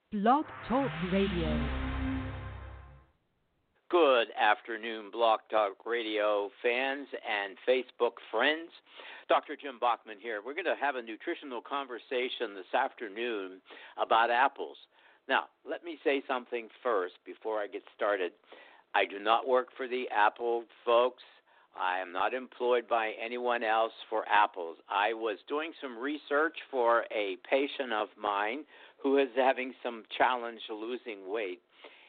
Blog Talk Radio. Good afternoon, Blog Talk Radio fans and Facebook friends. Dr. Jim Bachman here. We're going to have a nutritional conversation this afternoon about apples. Now, let me say something first before I get started. I do not work for the Apple folks. I am not employed by anyone else for apples. I was doing some research for a patient of mine who is having some challenge losing weight,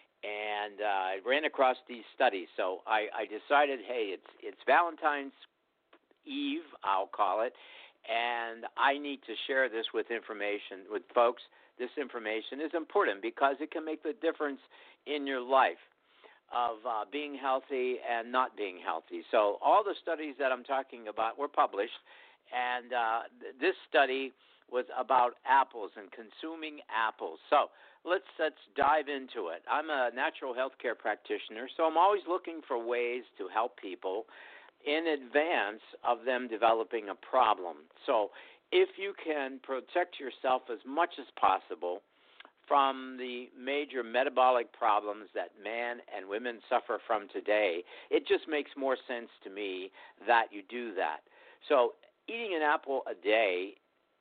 and I ran across these studies. So I decided, hey, it's Valentine's Eve, I'll call it, and I need to share this with folks. This information is important because it can make the difference in your life of being healthy and not being healthy. So all the studies that I'm talking about were published, and this study was about apples and consuming apples. So let's dive into it. I'm a natural health care practitioner, so I'm always looking for ways to help people in advance of them developing a problem. So if you can protect yourself as much as possible from the major metabolic problems that men and women suffer from today, it just makes more sense to me that you do that. So eating an apple a day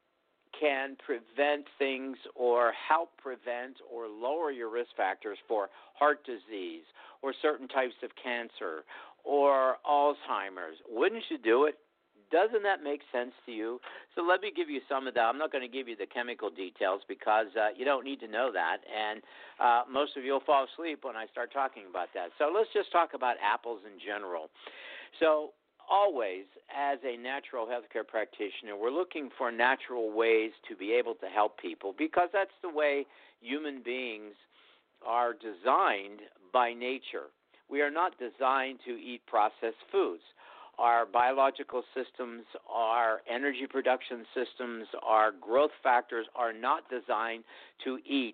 can prevent things or help prevent or lower your risk factors for heart disease or certain types of cancer or Alzheimer's. Wouldn't you do it? Doesn't that make sense to you? So let me give you some of that. I'm not going to give you the chemical details because you don't need to know that, and most of you will fall asleep when I start talking about that. So let's just talk about apples in general. So always, as a natural healthcare practitioner, we're looking for natural ways to be able to help people because that's the way human beings are designed by nature. We are not designed to eat processed foods. Our biological systems, our energy production systems, our growth factors are not designed to eat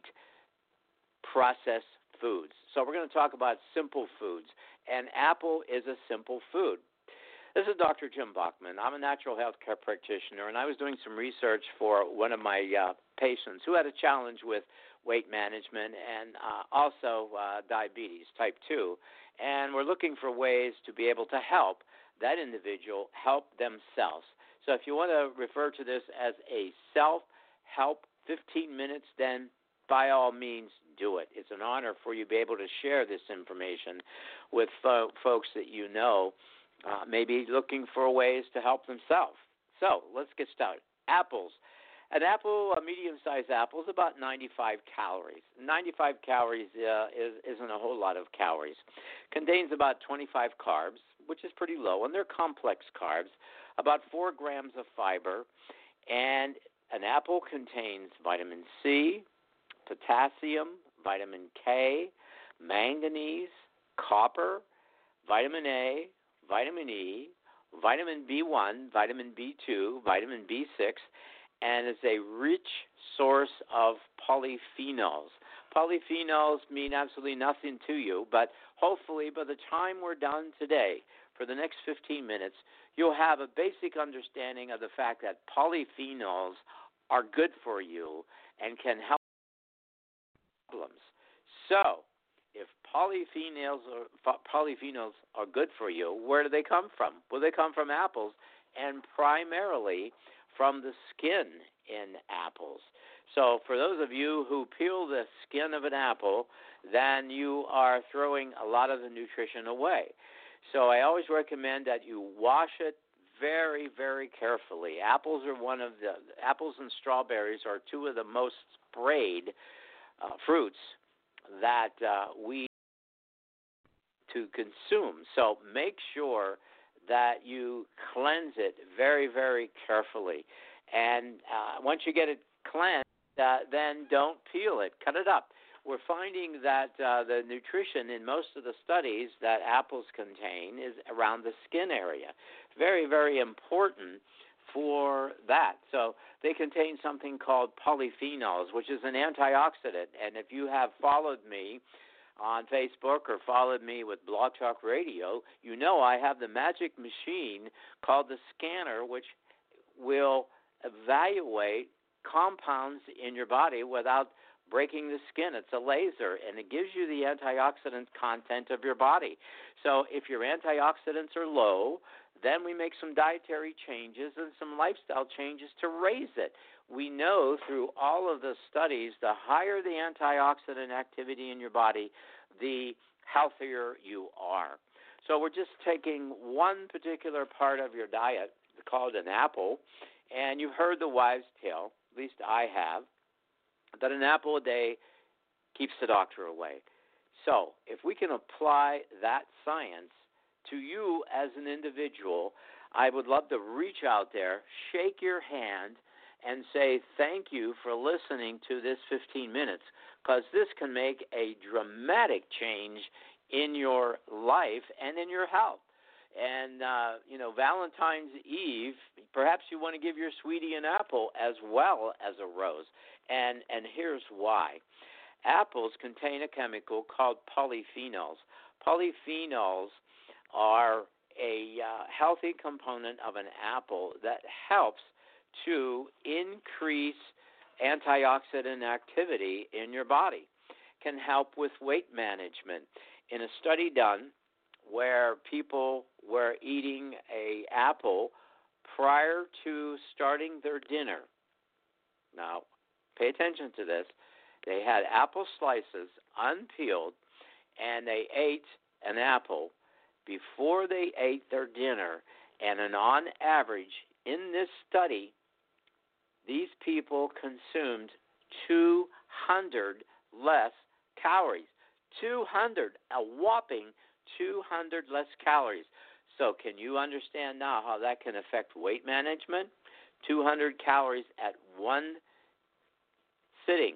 processed foods. So we're going to talk about simple foods, and apple is a simple food. This is Dr. Jim Bachman. I'm a natural health care practitioner, and I was doing some research for one of my patients who had a challenge with weight management and also diabetes type 2, and we're looking for ways to be able to help that individual help themselves. So if you want to refer to this as a self-help 15 minutes, then by all means do it. It's an honor for you to be able to share this information with folks that you know maybe looking for ways to help themselves. So let's get started. Apples. An apple, a medium-sized apple, is about 95 calories. 95 calories isn't a whole lot of calories. Contains about 25 carbs, which is pretty low, and they're complex carbs, about 4 grams of fiber, and an apple contains vitamin C, potassium, vitamin K, manganese, copper, vitamin A, vitamin E, vitamin B1, vitamin B2, vitamin B6, and it's a rich source of polyphenols. Polyphenols mean absolutely nothing to you, but hopefully by the time we're done today, for the next 15 minutes, you'll have a basic understanding of the fact that polyphenols are good for you and can help problems. So, if polyphenols are good for you, where do they come from? Well, they come from apples and primarily from the skin in apples. So for those of you who peel the skin of an apple, then you are throwing a lot of the nutrition away. So I always recommend that you wash it very, very carefully. Apples and strawberries are two of the most sprayed fruits that we to consume. So make sure that you cleanse it very, very carefully. And once you get it cleansed, then don't peel it. Cut it up. We're finding that the nutrition in most of the studies that apples contain is around the skin area. Very, very important for that. So they contain something called polyphenols, which is an antioxidant. And if you have followed me on Facebook or followed me with Blog Talk Radio, you know I have the magic machine called the scanner, which will evaluate compounds in your body without breaking the skin. It's a laser, and it gives you the antioxidant content of your body. So if your antioxidants are low, then we make some dietary changes and some lifestyle changes to raise it. We know through all of the studies, the higher the antioxidant activity in your body, the healthier you are. So we're just taking one particular part of your diet called an apple, and you've heard the wives' tale, at least I have, that an apple a day keeps the doctor away. So if we can apply that science to you as an individual, I would love to reach out there, shake your hand, and say thank you for listening to this 15 minutes, because this can make a dramatic change in your life and in your health. And, Valentine's Eve, perhaps you want to give your sweetie an apple as well as a rose. And here's why. Apples contain a chemical called polyphenols. Polyphenols are a healthy component of an apple that helps to increase antioxidant activity in your body, can help with weight management. In a study done where people were eating an apple prior to starting their dinner. Now, pay attention to this. They had apple slices unpeeled, and they ate an apple before they ate their dinner. And on average, in this study, these people consumed 200 less calories. 200, a whopping 200 less calories. So can you understand now how that can affect weight management? 200 calories at one sitting.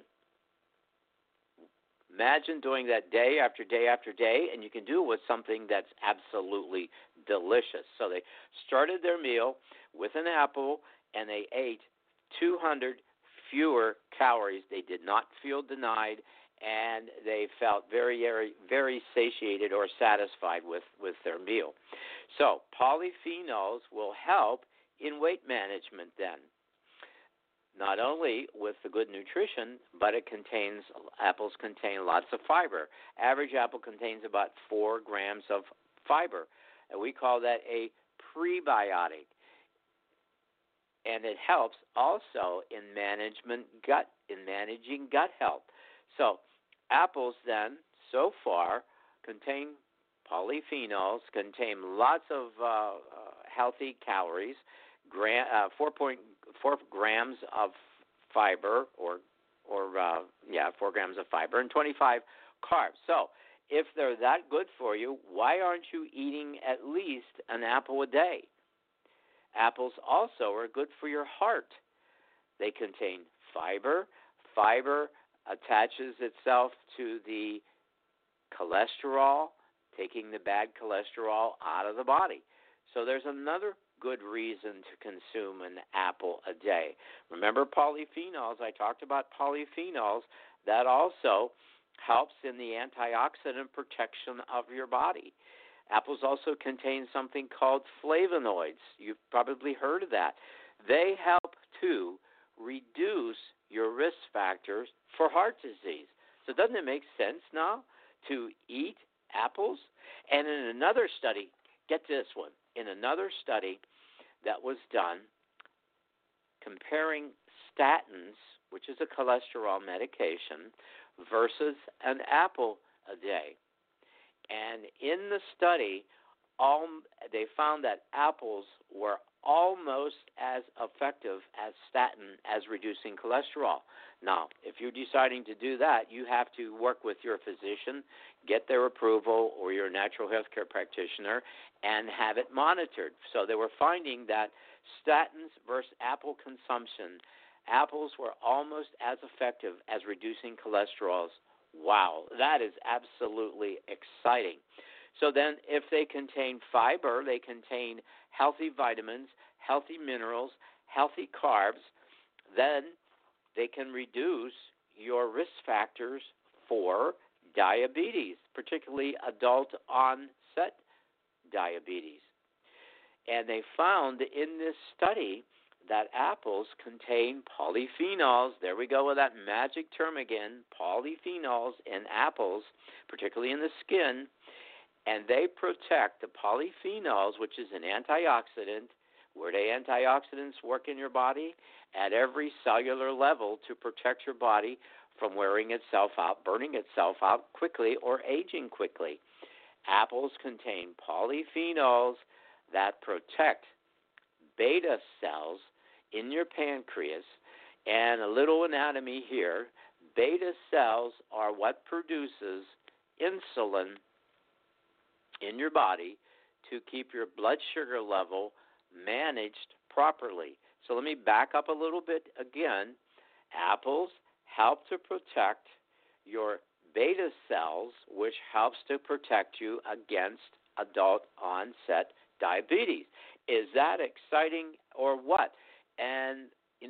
Imagine doing that day after day after day, and you can do it with something that's absolutely delicious. So they started their meal with an apple, and they ate 200 fewer calories. They did not feel denied, and they felt very, very, very satiated or satisfied with their meal. So polyphenols will help in weight management then. Not only with the good nutrition, but apples contain lots of fiber. Average apple contains about 4 grams of fiber, and we call that a prebiotic. And it helps also in managing gut health. So apples then, so far, contain polyphenols, contain lots of healthy calories, 4 grams of fiber, 4 grams of fiber, and 25 carbs. So if they're that good for you, why aren't you eating at least an apple a day? Apples also are good for your heart. They contain fiber. Fiber attaches itself to the cholesterol, taking the bad cholesterol out of the body. So there's another good reason to consume an apple a day. Remember polyphenols? I talked about polyphenols. That also helps in the antioxidant protection of your body. Apples also contain something called flavonoids. You've probably heard of that. They help to reduce your risk factors for heart disease. So doesn't it make sense now to eat apples? And in another study, get this one, in another study that was done comparing statins, which is a cholesterol medication, versus an apple a day. And in the study, they found that apples were almost as effective as statin as reducing cholesterol. Now, if you're deciding to do that, you have to work with your physician, get their approval, or your natural health care practitioner, and have it monitored. So they were finding that statins versus apple consumption, apples were almost as effective as reducing cholesterols. Wow, that is absolutely exciting. So then if they contain fiber, they contain healthy vitamins, healthy minerals, healthy carbs, then they can reduce your risk factors for diabetes, particularly adult onset diabetes. And they found in this study that apples contain polyphenols. There we go with that magic term again, polyphenols in apples, particularly in the skin, and they protect the polyphenols, which is an antioxidant. Where do antioxidants work in your body? At every cellular level to protect your body from wearing itself out, burning itself out quickly, or aging quickly. Apples contain polyphenols that protect beta cells in your pancreas. And a little anatomy here. Beta cells are what produces insulin in your body to keep your blood sugar level managed properly. So let me back up a little bit again. Apples help to protect your beta cells, which helps to protect you against adult onset diabetes. Is that exciting or what? And,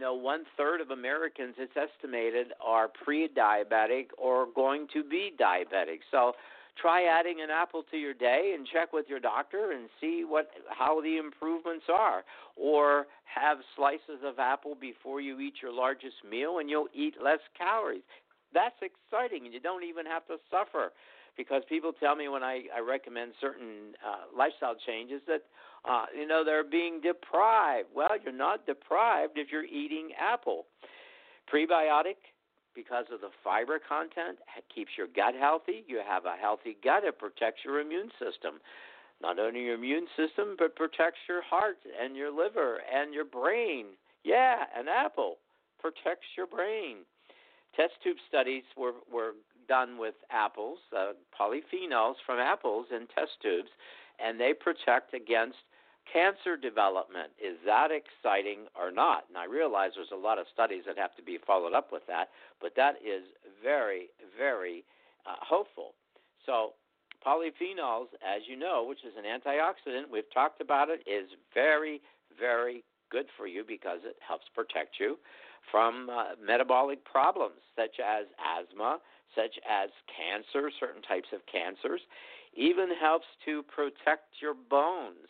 1/3 of Americans, it's estimated, are pre-diabetic or going to be diabetic. So try adding an apple to your day and check with your doctor and see how the improvements are. Or have slices of apple before you eat your largest meal, and you'll eat less calories. That's exciting, and you don't even have to suffer. Because people tell me when I recommend certain lifestyle changes that, they're being deprived. Well, you're not deprived if you're eating apple. Prebiotic, because of the fiber content, keeps your gut healthy. You have a healthy gut. It protects your immune system. Not only your immune system, but protects your heart and your liver and your brain. Yeah, an apple protects your brain. Test tube studies were done with apples, polyphenols from apples in test tubes, and they protect against cancer development. Is that exciting or not? And I realize there's a lot of studies that have to be followed up with that, but that is very, very hopeful. So polyphenols, as you know, which is an antioxidant, we've talked about it, is very, very good for you because it helps protect you from metabolic problems such as asthma, such as cancer, certain types of cancers. Even helps to protect your bones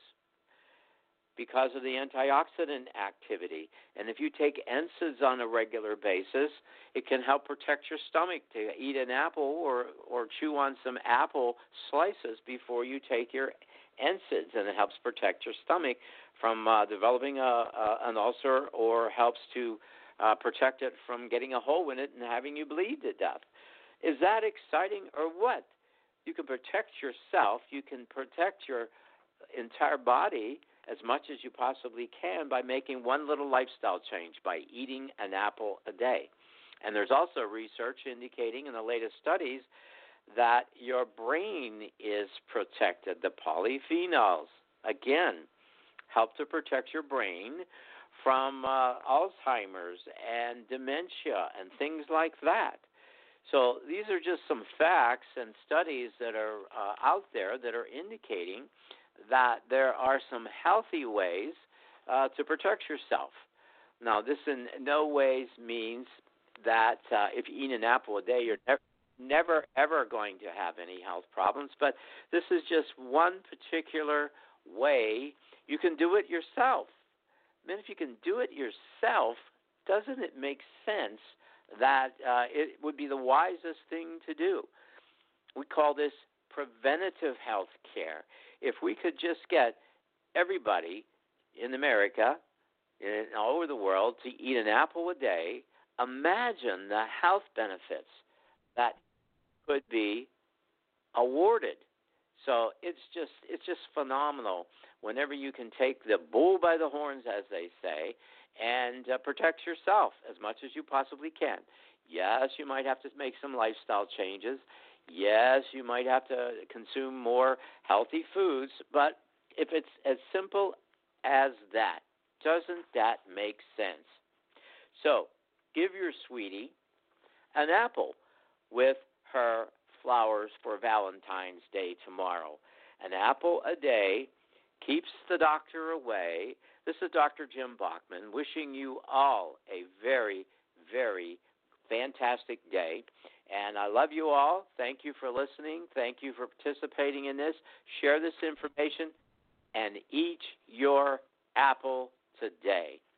because of the antioxidant activity. And if you take NSAIDs on a regular basis, it can help protect your stomach to eat an apple or chew on some apple slices before you take your NSAIDs, and it helps protect your stomach from developing an ulcer, or helps to protect it from getting a hole in it and having you bleed to death. Is that exciting or what? You can protect yourself. You can protect your entire body as much as you possibly can by making one little lifestyle change, by eating an apple a day. And there's also research indicating in the latest studies that your brain is protected. The polyphenols, again, help to protect your brain from Alzheimer's and dementia and things like that. So these are just some facts and studies that are out there that are indicating that there are some healthy ways to protect yourself. Now, this in no ways means that if you eat an apple a day, you're never, ever going to have any health problems. But this is just one particular way you can do it yourself. Then if you can do it yourself, doesn't it make sense that it would be the wisest thing to do? We call this preventative health care. If we could just get everybody in America and all over the world to eat an apple a day, imagine the health benefits that could be awarded. So it's just phenomenal whenever you can take the bull by the horns, as they say, and protect yourself as much as you possibly can. Yes, you might have to make some lifestyle changes. Yes, you might have to consume more healthy foods, but if it's as simple as that, doesn't that make sense? So give your sweetie an apple with her flowers for Valentine's Day tomorrow. An apple a day keeps the doctor away. This is Dr. Jim Bachman wishing you all a very, very fantastic day. And I love you all. Thank you for listening. Thank you for participating in this. Share this information and eat your apple today.